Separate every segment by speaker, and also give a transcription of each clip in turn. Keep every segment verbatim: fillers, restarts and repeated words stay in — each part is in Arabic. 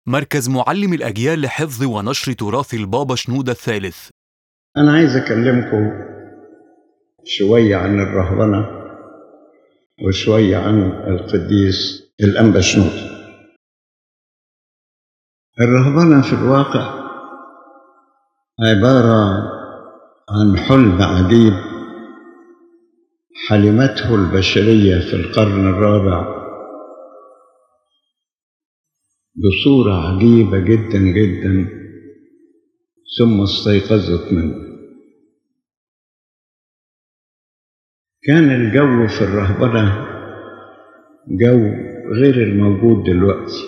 Speaker 1: مركز معلم الأجيال لحفظ ونشر تراث البابا شنودة الثالث.
Speaker 2: أنا عايز أكلمكم شوية عن الرهبنة وشوية عن القديس الأنبا شنودة. الرهبنة في الواقع عبارة عن حلم عجيب حلمته البشرية في القرن الرابع بصورة عجيبة جدا جدا، ثم استيقظت منه. كان الجو في الرهبنة جو غير الموجود دلوقتي.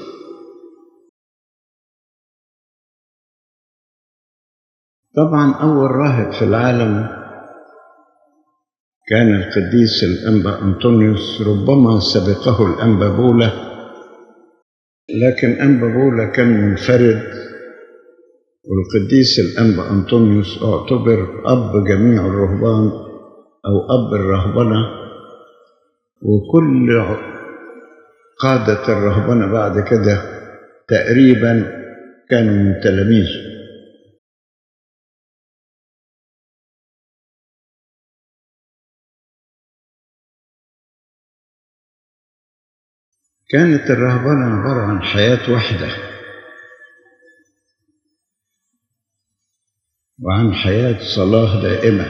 Speaker 2: طبعا أول راهب في العالم كان القديس الأنبا أنطونيوس، ربما سبقه الأنبا بولا، لكن أنبا بولا كان منفرد، والقديس الأنبا أنطونيوس اعتبر أب جميع الرهبان أو أب الرهبنة، وكل قادة الرهبنة بعد كده تقريبا كانوا من تلاميذه. كانت الرهبنة عبارة عن حياة وحدة، وعن حياة صلاة دائمة،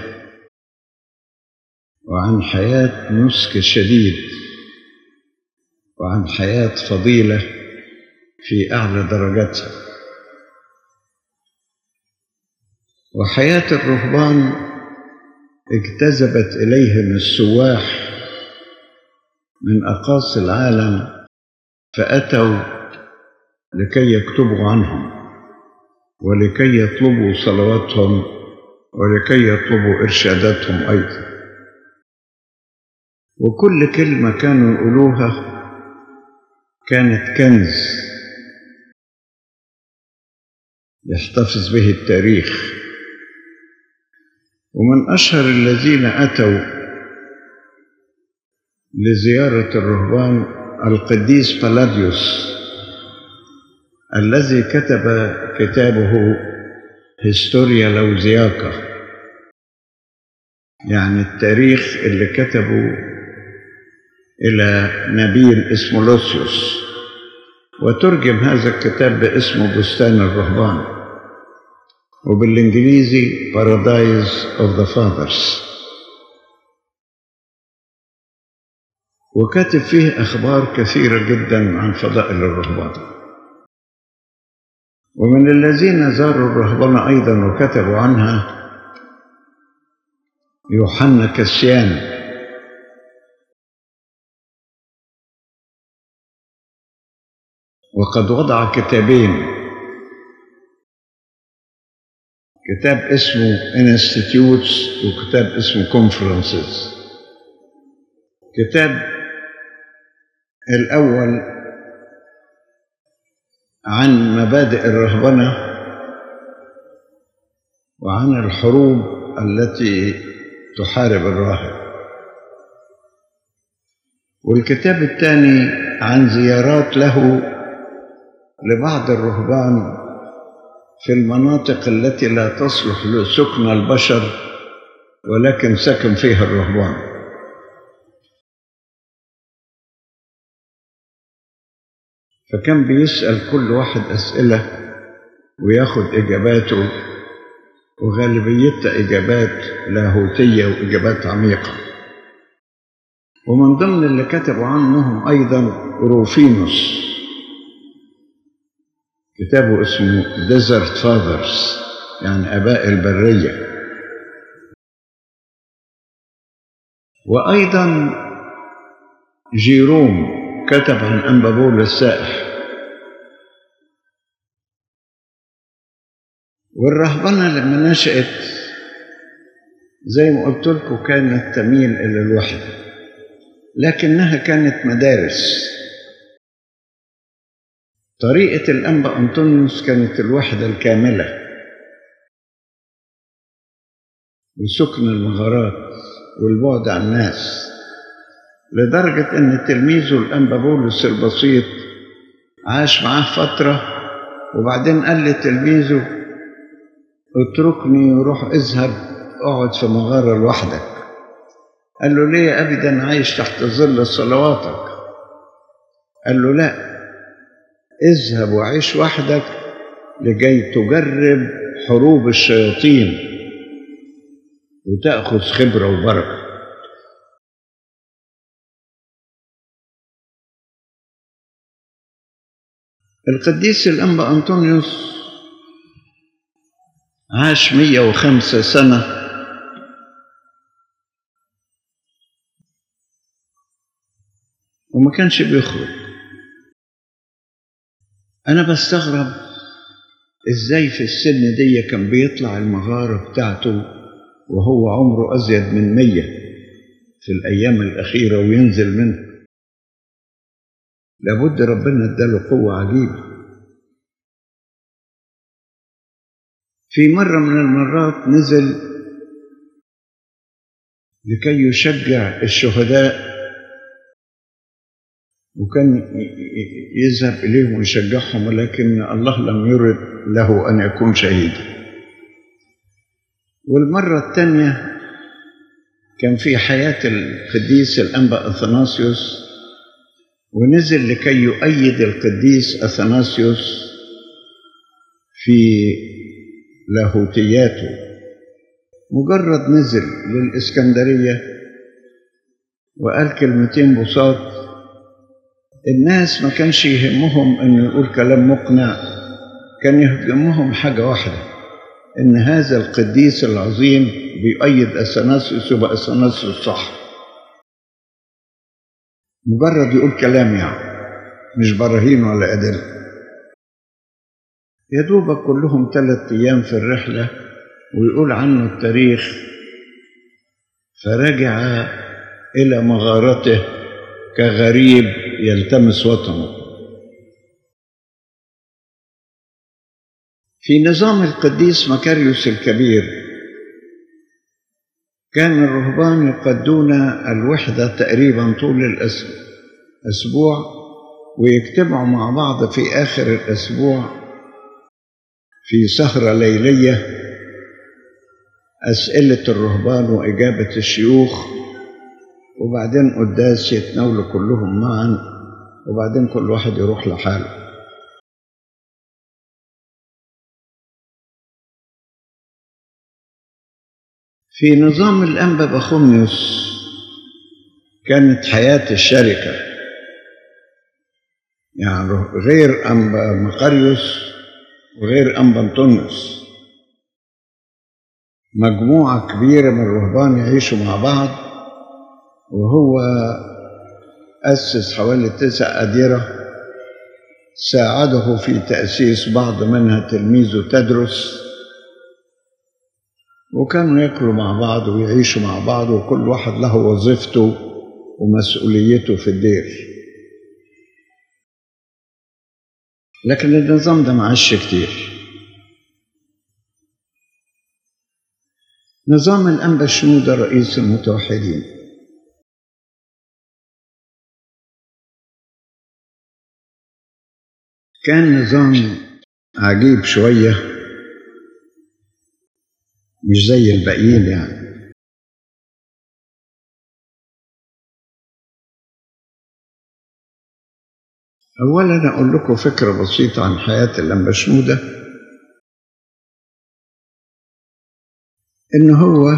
Speaker 2: وعن حياة نسك شديد، وعن حياة فضيلة في أعلى درجاتها. وحياة الرهبان اجتذبت إليهم السواح من أقاصي العالم، فأتوا لكي يكتبوا عنهم ولكي يطلبوا صلواتهم ولكي يطلبوا إرشاداتهم أيضا. وكل كلمة كانوا يقولوها كانت كنز يحتفظ به التاريخ. ومن أشهر الذين أتوا لزيارة الرهبان القديس بلاديوس، الذي كتب كتابه هيستوريا لوزياكا، يعني التاريخ اللي كتبه إلى نبيل اسمه لوسيوس، وترجم هذا الكتاب باسمه بستان الرهبان، وبالإنجليزي Paradise of the Fathers. وكاتب فيه أخبار كثيرة جدا عن فضائل الرهبان. ومن الذين زاروا الرهبنة أيضا وكتبوا عنها يوحنا كاسيان، وقد وضع كتابين، كتاب اسمه Institutes وكتاب اسمه Conferences. كتاب الأول عن مبادئ الرهبنة وعن الحروب التي تحارب الراهب، والكتاب الثاني عن زيارات له لبعض الرهبان في المناطق التي لا تصلح لسكن البشر ولكن سكن فيها الرهبان. فكان بيسأل كل واحد أسئلة وياخد إجاباته، وغالبيتها إجابات لاهوتية وإجابات عميقة. ومن ضمن اللي كتبوا عنهم أيضا روفينوس، كتابه اسمه Desert Fathers، يعني آباء البرية. وأيضا جيروم كتب عن أنبا بولا السائح. والرهبنة لما نشأت زي ما قلت لكم كانت تميل إلى الوحدة، لكنها كانت مدارس. طريقة الأنبا أنطونيوس كانت الوحدة الكاملة وسكن المغارات والبعد عن الناس، لدرجة أن تلميذه الأنبا بولس البسيط عاش معاه فترة وبعدين قال لتلميذه اتركني وروح اذهب اقعد في مغارة لوحدك. قال له ليه يا أبي ده أنا عايش تحت ظل صلواتك؟ قال له لا، اذهب وعيش وحدك لكي تجرب حروب الشياطين وتأخذ خبرة وبركة. القديس الأنبا أنطونيوس عاش مئة وخمسة سنة وما كانش بيخرج. أنا بستغرب إزاي في السن دي كان بيطلع المغارة بتاعته وهو عمره أزيد من مية في الأيام الأخيرة وينزل منه. لابد ربنا اداله قوة عجيبة. في مرة من المرات نزل لكي يشجع الشهداء، وكان يذهب إليهم ويشجعهم، ولكن الله لم يرد له أن يكون شهيدا. والمرة الثانية كان في حياة القديس الأنبا أثناسيوس، ونزل لكي يؤيد القديس أثناسيوس في لاهوتياته. مجرد نزل للإسكندرية وقال كلمتين بساط، الناس ما كانش يهمهم أن يقول كلام مقنع، كان يهمهم حاجة واحدة، إن هذا القديس العظيم بيؤيد أثناسيوس وبقى أثناسيوس صح. مجرد يقول كلام يعني، مش براهين ولا أدلة. يا دوبك كلهم ثلاث أيام في الرحلة ويقول عنه التاريخ فرجع إلى مغارته كغريب يلتمس وطنه. في نظام القديس مكاريوس الكبير كان الرهبان يقدون الوحدة تقريبا طول الأسبوع، ويجتمعوا مع بعض في آخر الأسبوع في سهرة ليلية، أسئلة الرهبان وإجابة الشيوخ، وبعدين قداس يتناولوا كلهم معا، وبعدين كل واحد يروح لحاله. في نظام الأنبا بخوميوس كانت حياة الشركة، يعني غير أنبا مقاريوس وغير أنبا أنطونيوس، مجموعة كبيرة من الرهبان يعيشوا مع بعض، وهو أسس حوالي تسع أديرة ساعده في تأسيس بعض منها تلميذه تدرس، وكانوا يأكلوا مع بعض ويعيشوا مع بعض، وكل واحد له وظيفته ومسؤوليته في الدير. لكن النظام ده معاش كتير. نظام الأنبا شنودة رئيس المتوحدين كان نظام عجيب شوية، مش زي الباقيين يعني. أولا أقول لكم فكرة بسيطة عن حياة الأنبا شنودة، إن هو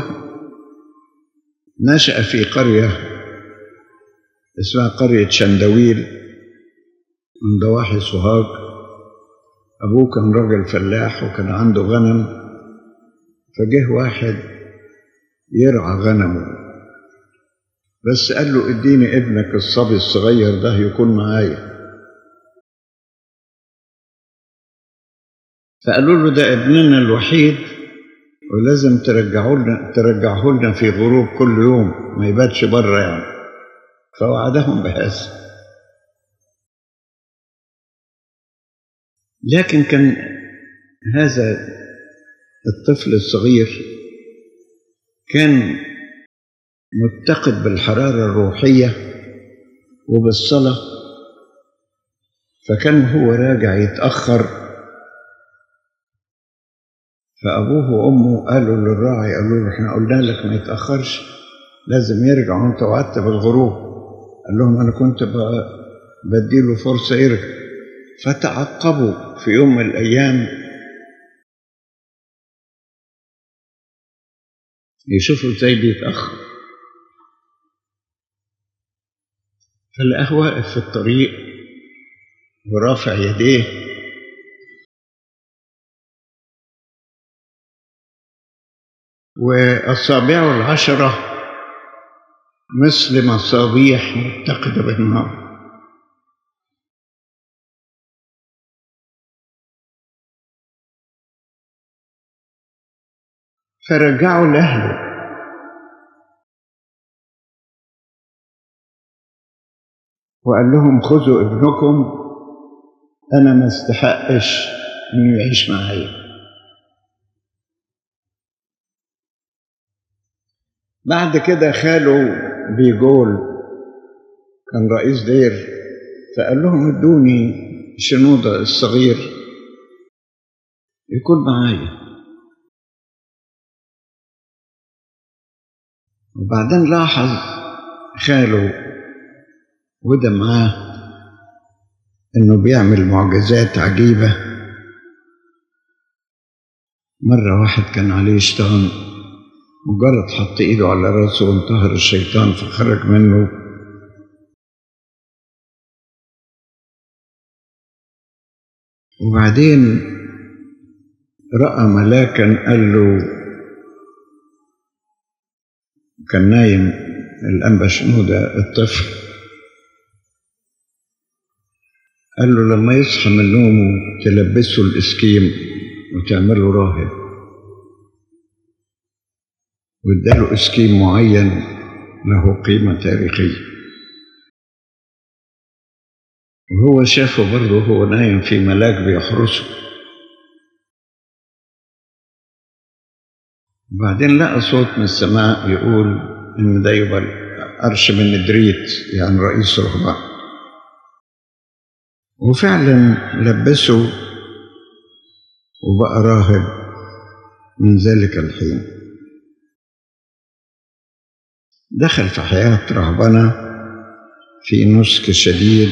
Speaker 2: نشأ في قرية اسمها قرية شندويل من ضواحي سوهاج. أبوه كان راجل فلاح وكان عنده غنم، فجه واحد يرعى غنمه، بس قال له اديني ابنك الصبي الصغير ده يكون معايا. فقالوا له ده ابننا الوحيد ولازم ترجعه لنا ترجعه لنا في غروب كل يوم، ما يباتش بره يعني. فوعدهم بهذا. لكن كان هذا الطفل الصغير كان متقد بالحرارة الروحية وبالصلاة، فكان هو راجع يتأخر فأبوه وأمه قالوا للراعي، قالوا له احنا قلنا لك ما يتأخرش، لازم يرجع وانت وعدت بالغروب. قال لهم أنا كنت بديله فرصة يرجع. فتعقبوا في يوم من الأيام يشوفوا ازاي بيتأخر، فلقاه واقف في الطريق ورافع يديه وأصابعه العشرة مثل مصابيح متقدة بالنار. فرجعوا لأهله وقال لهم خذوا ابنكم، أنا ما استحقش إنه يعيش معايا. بعد كده خاله بيجول كان رئيس دير، فقال لهم ادوني شنودة الصغير يكون معايا. وبعدين لاحظ خاله وده معاه انه بيعمل معجزات عجيبة. مرة واحد كان عليه شيطان، مجرد حط ايده على راسه وانتهر الشيطان فخرج منه. وبعدين رأى ملاكا قال له، كان نايم الأنبا شنودة الطفل، قال له لما يصحى من نومه تلبسه الإسكيم وتعمله راهب، واداله إسكيم معين له قيمة تاريخية. وهو شافه برضه وهو نايم في ملاك بيحرسه. وبعدين لقى صوت من السماء يقول إن ده يبقى أرش من ندريت، يعني رئيس رهبان. وفعلا لبسه وبقى راهب من ذلك الحين. دخل في حياة رهبنة في نسك شديد.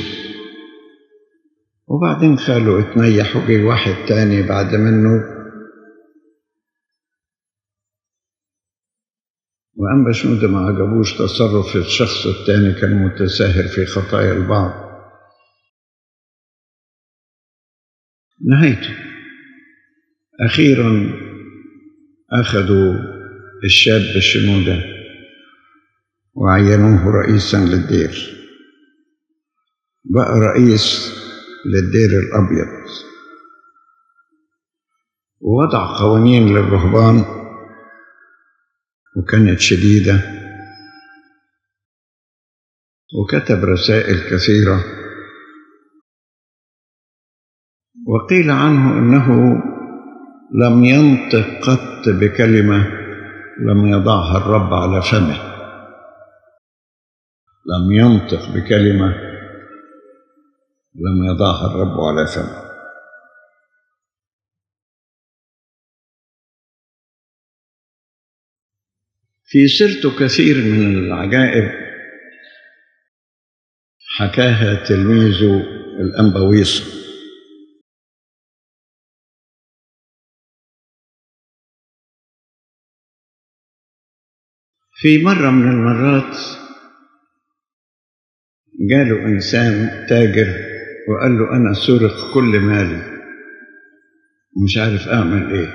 Speaker 2: وبعدين خاله اتنيح وجي واحد تاني بعد منه، وأنبا شنودة ما عجبوش تصرف الشخص التاني، كان متساهل في خطايا البعض. نهايته أخيرا أخذوا الشاب شنودة وعينوه رئيسا للدير، بقى رئيس للدير الأبيض، ووضع قوانين للرهبان وكانت شديدة، وكتب رسائل كثيرة. وقيل عنه أنه لم ينطق قط بكلمة لم يضعها الرب على فمه، لم ينطق بكلمة لم يضعها الرب على فمه. في سيرته كثير من العجائب حكاها تلميذه الأنبا ويصة. في مرة من المرات جاله إنسان تاجر وقال له أنا سرق كل مالي ومش عارف أعمل إيه.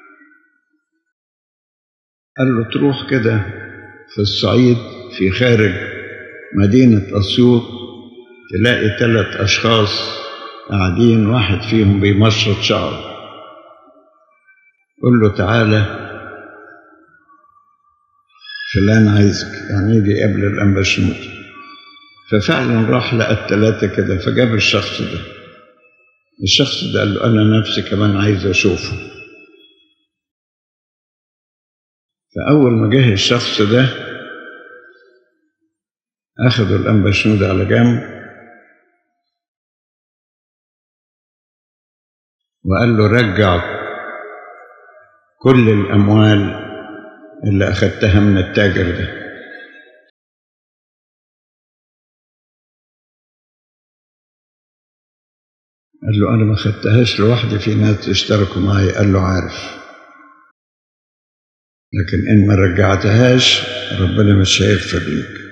Speaker 2: قال له تروح كده في الصعيد في خارج مدينة أسيوط تلاقي ثلاث أشخاص قاعدين، واحد فيهم بيمشط شعره، قل له تعالى فلان عايزك، يعني يجي قبل الأنبا شنودة. ففعلا راح لقى الثلاثة كده، فجاب الشخص ده. الشخص ده قال له أنا نفسي كمان عايز أشوفه. فأول ما جه الشخص ده أخذوا الأنبا شنودة على جنب وقال له رجع كل الأموال اللي أخدتها من التاجر ده. قال له أنا ما خدتهاش لوحدي، في ناس اشتركوا معي. قال له عارف، لكن إن ما رجعتهاش ربنا مش هيغفر ليك.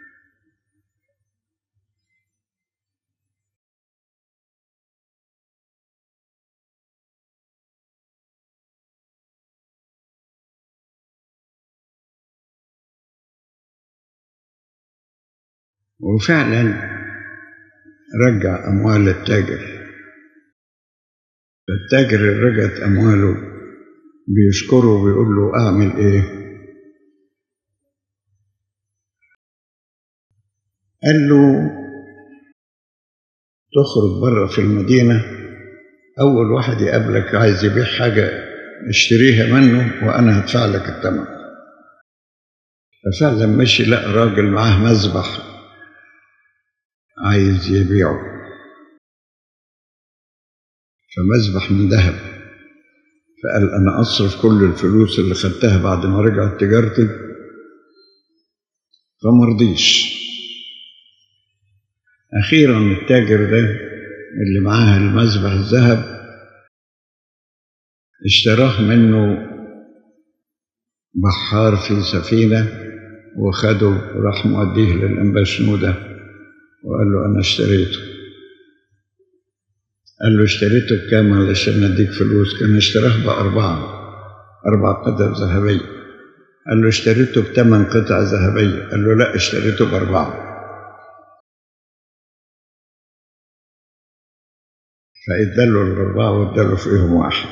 Speaker 2: وفعلا رجع أموال التاجر. التاجر اللي رجعت أمواله بيشكره وبيقول له أعمل إيه؟ قال له تخرج بره في المدينة، أول واحد يقابلك عايز يبيع حاجة اشتريها منه وأنا هدفع لك الثمن. ففعلا مشي لقى راجل معاه مذبح عايز يبيعه، فمذبح من ذهب. فقال أنا أصرف كل الفلوس اللي خدتها بعد ما رجعت تجارتي، فمرضيش. أخيرا التاجر ده اللي معاه المذبح الذهب اشتراه منه بحار في سفينة، وخده وراح موديه للأنبا شنودة وقال له أنا اشتريته. قال له اشتريته بكام علشان أديك فلوس؟ كان اشتراه بأربعة أربع قطع ذهبية. قال له اشتريته بثمان قطع ذهبية. قال له لا، اشتريته بأربعة. فإداله الأربعة وإداله فيهم واحد.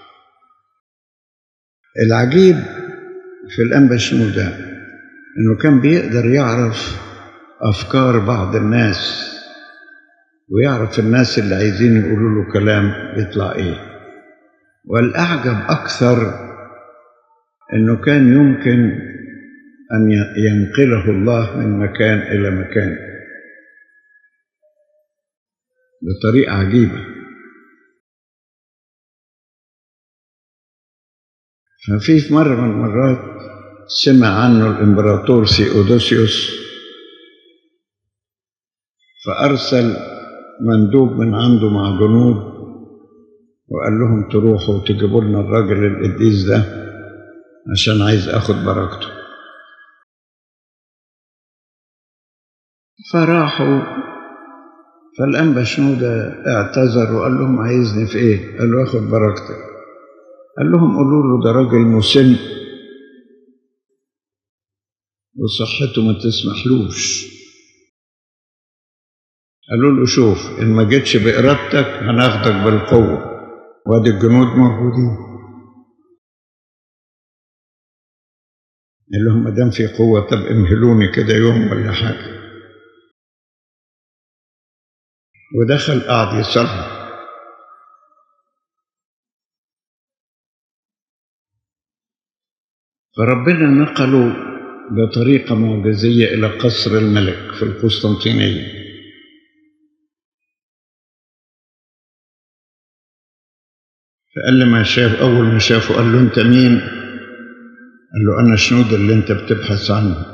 Speaker 2: العجيب في الأنبا شنودة إنه كان بيقدر يعرف أفكار بعض الناس، ويعرف الناس اللي عايزين يقولوا له كلام بيطلع إيه. والأعجب أكثر إنه كان يمكن أن ينقله الله من مكان إلى مكان بطريقة عجيبة. ففي في مرة من المرات سمع عنه الإمبراطور سيودوسيوس، فأرسل مندوب من عنده مع جنود وقال لهم تروحوا وتجيبوا لنا الراجل القديس ده عشان عايز أخد بركته. فراحوا، فالأنبا شنودة اعتذر وقال لهم عايزني في إيه؟ قال له أخد بركتك. قال لهم قولوا له ده راجل مسن وصحته ما تسمحلوش. قالوا له شوف، إن ما جيتش بإرادتك هناخدك بالقوة، وادي الجنود موجودين. قال لهم ما دام في قوة طب امهلوني كده يوم ولا حاجة. ودخل قعد يصلي. فربنا نقله بطريقة معجزية إلى قصر الملك في القسطنطينية. فقال لما شاف، أول ما شافه قال له أنت مين؟ قال له أنا شنودة اللي أنت بتبحث عنه.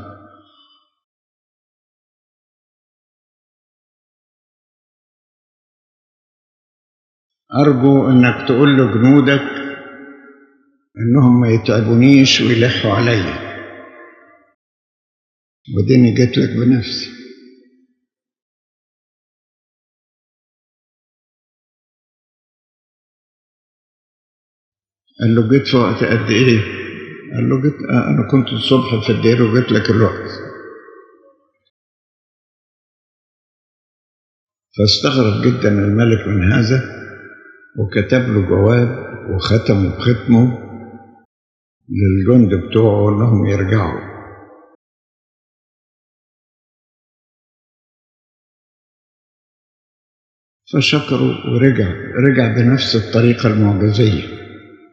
Speaker 2: أرجو أنك تقول له جنودك أنهم ما يتعبونيش ويلحوا عليا، وديني جيت لك بنفسي. قال له جيت في وقت قد إيه؟ قال له جيت أنا كنت الصبح في الدير وجيت لك الوقت. فاستغرب جدا الملك من هذا، وكتب له جواب وختمه بختمه للجند بتوعه انهم يرجعوا. فشكروا ورجع رجع بنفس الطريقة المعجزية.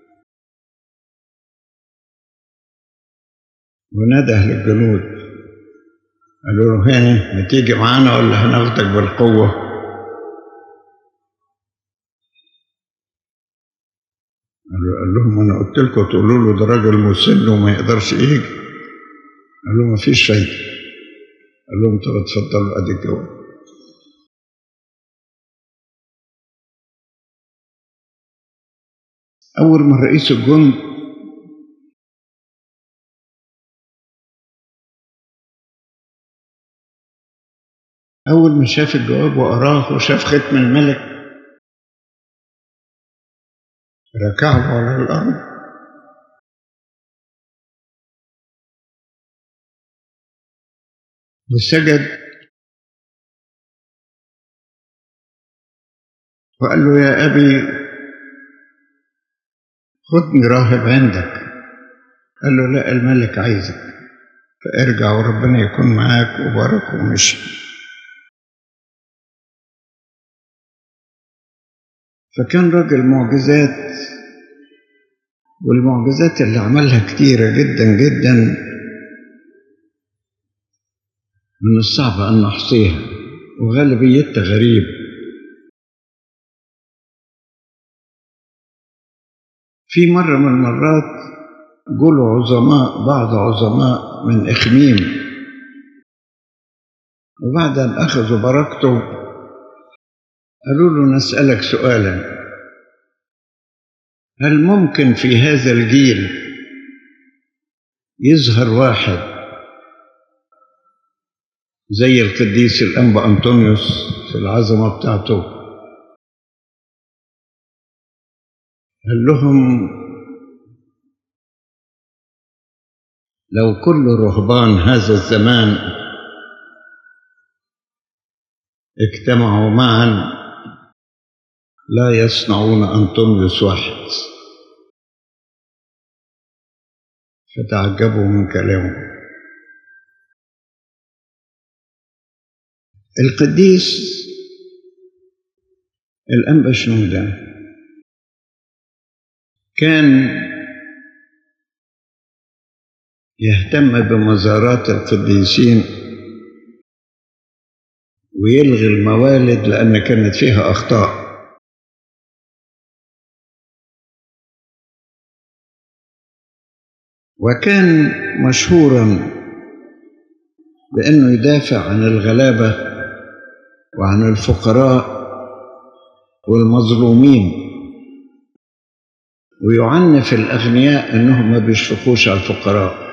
Speaker 2: ونده للجنود قالوا له هنا ما تيجي معانا ولا هناخدك بالقوة؟ قال لهم أنا قلت لكم تقولوا له ده راجل مسن وما يقدرش يجي. قال له ما فيش فايدة. قال لهم طب اتفضلوا أدي الجواب. أول ما رئيس الجند أول ما شاف الجواب وقراه وشاف ختم الملك ركعه على الأرض وسجد وقال له يا أبي خدني راهب عندك. قال له لا، الملك عايزك، فارجع وربنا يكون معاك، وبارك ومشي. فكان راجل معجزات، والمعجزات اللي عملها كتيرة جدا جدا من الصعب أن نحصيها، وغالبيتها غريب. في مرة من المرات جولوا عظماء، بعض عظماء من إخميم، وبعد أن أخذوا بركته قالوا له نسألك سؤالا، هل ممكن في هذا الجيل يظهر واحد زي القديس الأنبا أنطونيوس في العظمة بتاعته؟ قال لهم لو كل رهبان هذا الزمان اجتمعوا معا لا يصنعون أنطونيوس واحد. فتعجبوا من كلامه. القديس الأنبا شنودة كان يهتم بمزارات القديسين ويلغي الموالد لأن كانت فيها أخطاء. وكان مشهورا بأنه يدافع عن الغلابة وعن الفقراء والمظلومين، ويعنف الأغنياء أنهم ما بيشفقوش على الفقراء،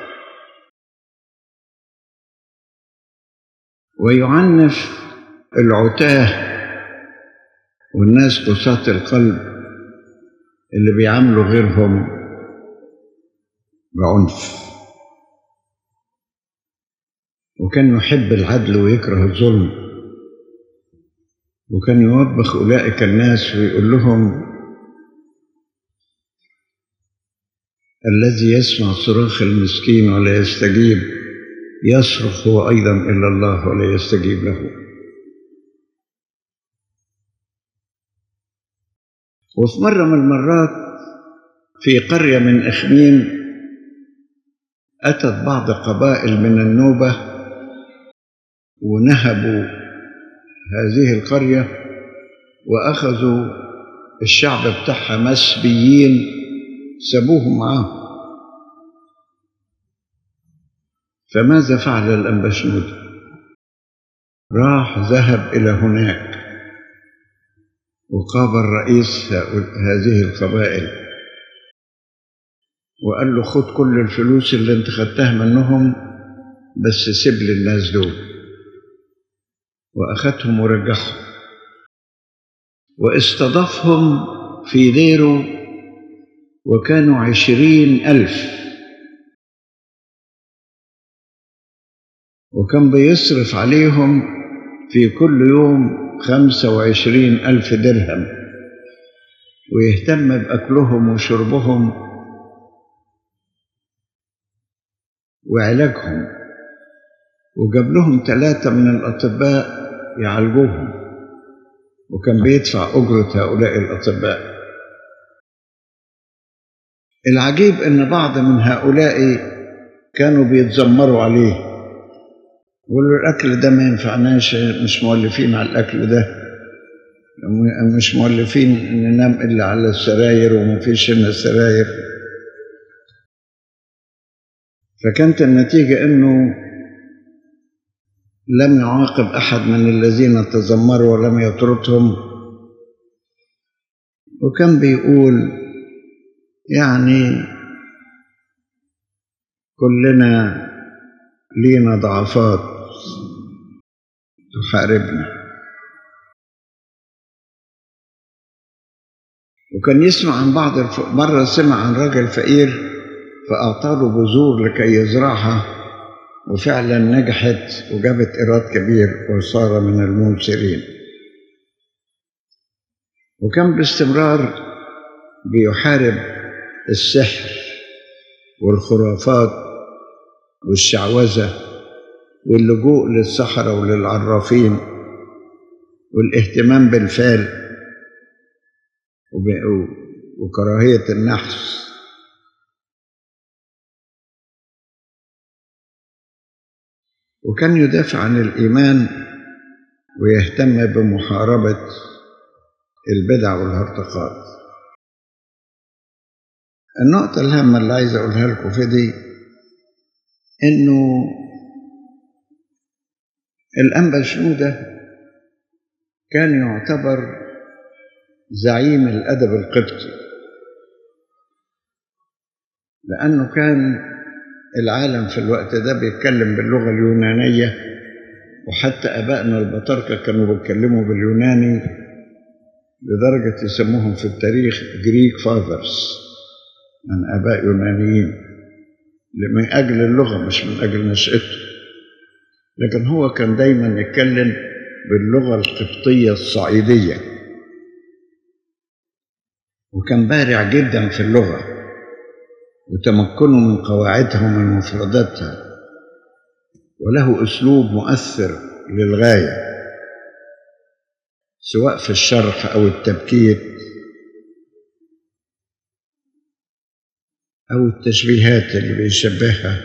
Speaker 2: ويعنف العتاه والناس قساة القلب اللي بيعاملوا غيرهم بعنف. وكان يحب العدل ويكره الظلم، وكان يوبخ أولئك الناس ويقول لهم الذي يسمع صراخ المسكين ولا يستجيب يصرخ هو أيضا إلى الله ولا يستجيب له. وفي مرة من المرات في قرية من إخميم أتت بعض قبائل من النوبة ونهبوا هذه القرية وأخذوا الشعب بتاعها مسبيين، سابوهم معاهم. فماذا فعل الأنبا شنودة؟ راح ذهب إلى هناك وقابل رئيس هذه القبائل وقال له خد كل الفلوس اللي انت خدتها منهم بس سيب لي الناس دول. وأخذهم ورجعهم واستضافهم في ديره، وكانوا عشرين ألف، وكان بيصرف عليهم في كل يوم خمسة وعشرين ألف درهم، ويهتم بأكلهم وشربهم وعلاجهم، وجاب لهم ثلاثة من الأطباء يعالجوهم، وكان بيدفع أجرة هؤلاء الأطباء. العجيب أن بعض من هؤلاء كانوا بيتذمروا عليه ويقولوا الأكل ده ما ينفعناش، مش مؤلفين على الأكل ده، مش مؤلفين ننام إلا على السراير وما فيش هنا سراير. فكانت النتيجة إنه لم يعاقب أحد من الذين تذمروا ولم يطردهم، وكان بيقول يعني كلنا لينا ضعفات تحاربنا. وكان يسمع عن بعض الف... مرة سمع عن راجل فقير فأعطاله بذور لكي يزرعها، وفعلا نجحت وجابت إيراد كبير وصار من المنصرين. وكان باستمرار بيحارب السحر والخرافات والشعوذة واللجوء للسحرة وللعرافين والاهتمام بالفال وكراهية النحس. وكان يدافع عن الإيمان ويهتم بمحاربة البدع والهرطقات. النقطة الهامة اللي عايز أقولها لكم في دي إنه الأنبا شنودة كان يعتبر زعيم الأدب القبطي، لأنه كان العالم في الوقت ده بيتكلم باللغة اليونانية، وحتى أبائنا البطاركة كانوا بيتكلموا باليوناني لدرجة يسموهم في التاريخ جريك فاذرز، من آباء يونانيين، من أجل اللغة مش من أجل نشأته. لكن هو كان دايما يتكلم باللغة القبطية الصعيدية، وكان بارع جدا في اللغة وتمكنه من قواعدها ومن مفرداتها، وله أسلوب مؤثر للغاية سواء في الشرح أو التبكيت أو التشبيهات اللي بيشبهها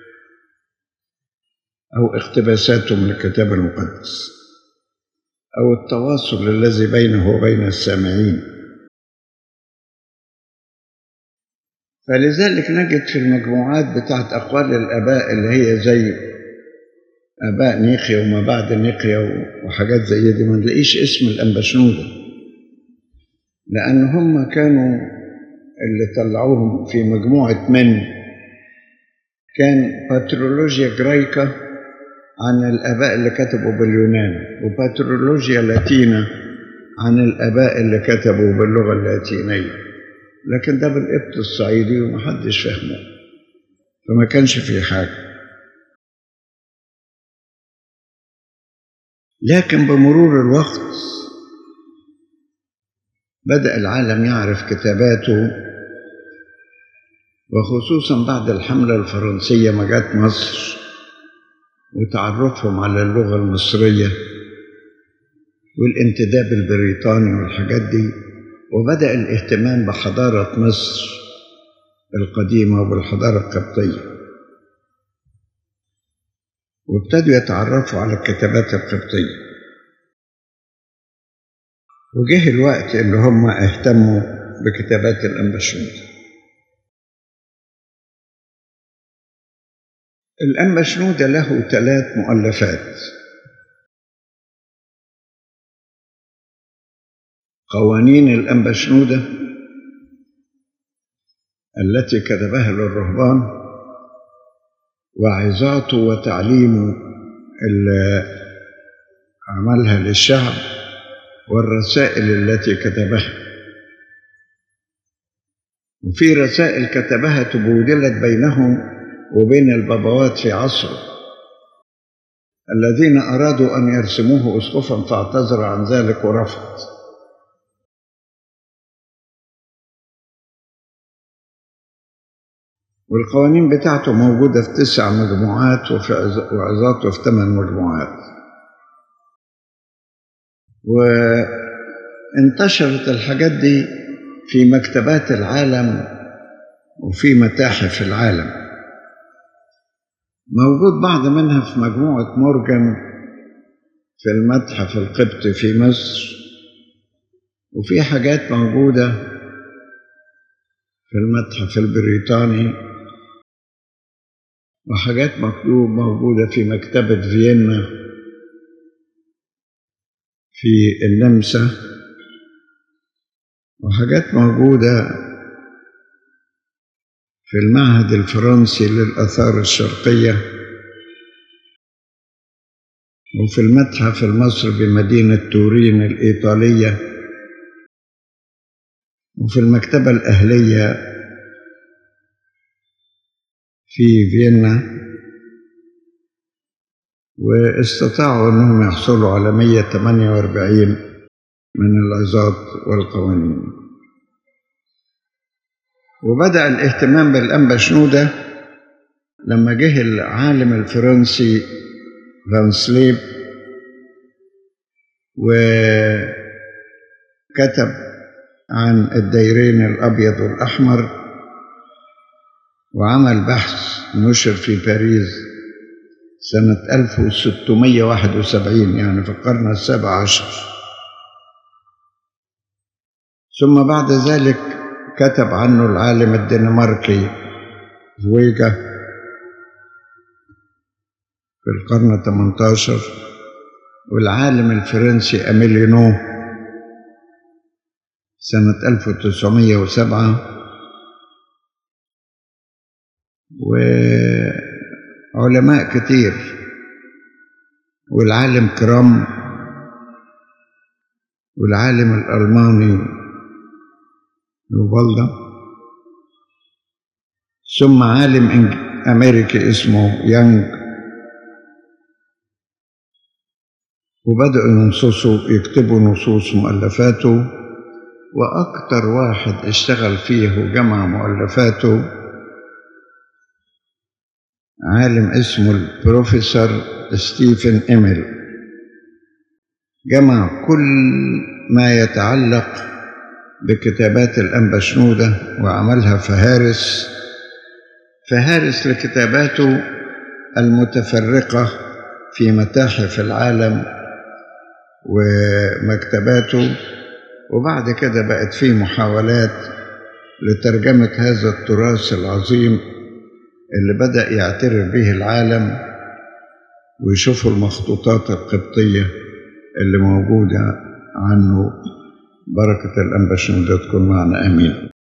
Speaker 2: أو اقتباساته من الكتاب المقدس أو التواصل الذي بينه وبين السامعين. فلذلك نجد في المجموعات بتاعت أقوال الآباء اللي هي زي آباء نيقيا وما بعد نيقيا وحاجات زي دي ما نلاقيش اسم الأنبا شنودة، لأن هم كانوا اللي طلعوهم في مجموعة من كان باترولوجيا جرايكا عن الآباء اللي كتبوا باليونان، وباترولوجيا لاتينا عن الآباء اللي كتبوا باللغة اللاتينية، لكن ده بالقبط الصعيدي ومحدش فهمه، فما كانش فيه حاجة. لكن بمرور الوقت بدأ العالم يعرف كتاباته، وخصوصا بعد الحملة الفرنسية ما جت مصر وتعرفهم على اللغة المصرية والانتداب البريطاني والحاجات دي، وبدأ الاهتمام بحضارة مصر القديمة وبالحضارة القبطية، وابتدوا يتعرفوا على الكتابات القبطية. وجه الوقت اللي هم اهتموا بكتابات الأنبا شنودة. الأنبا شنودة له ثلاث مؤلفات: قوانين الأنبا شنودة التي كتبها للرهبان، وعظاته وتعليمه اللي عملها للشعب، والرسائل التي كتبها. وفي رسائل كتبها تبودلت بينهم وبين البابوات في عصره الذين أرادوا أن يرسموه أسقفا فاعتذر عن ذلك ورفض. والقوانين بتاعته موجودة في تسع مجموعات وفي وعظاته في ثمان مجموعات. وانتشرت الحاجات دي في مكتبات العالم وفي متاحف العالم. موجود بعض منها في مجموعة مورجان في المتحف القبطي في مصر، وفي حاجات موجودة في المتحف البريطاني، وحاجات مكتوب موجودة في مكتبة فيينا في النمسا، وحاجات موجودة في المعهد الفرنسي للآثار الشرقية، وفي المتحف المصري بمدينة تورين الإيطالية، وفي المكتبة الأهلية في فيينا. واستطاعوا أنهم يحصلوا على مئة وثمانية وأربعين من العظات والقوانين. وبدأ الاهتمام بالأنبا شنودة لما جه العالم الفرنسي فان سليب وكتب عن الديرين الأبيض والأحمر، وعمل بحث نشر في باريس سنة ألف وستمائة وواحد وسبعين، يعني في القرن السابع عشر. ثم بعد ذلك كتب عنه العالم الدنماركي زويجا في القرن الثامن عشر، والعالم الفرنسي أميلينو سنة ألف وتسعمائة وسبعة، وعلماء كتير، والعالم كرام، والعالم الألماني لوفالدا، ثم عالم أمريكي اسمه يانج. وبدأوا ينصصوا يكتبوا نصوص مؤلفاته، وأكتر واحد اشتغل فيه وجمع مؤلفاته عالم اسمه البروفيسور ستيفن إيميل. جمع كل ما يتعلق بكتابات الأنبا شنودة وعملها فهارس فهارس لكتاباته المتفرقة في متاحف العالم ومكتباته. وبعد كده بقت فيه محاولات لترجمة هذا التراث العظيم اللي بدأ يعترف به العالم ويشوفوا المخطوطات القبطية اللي موجودة عنه. بركة الأنبا شنودة تكون معنا، آمين.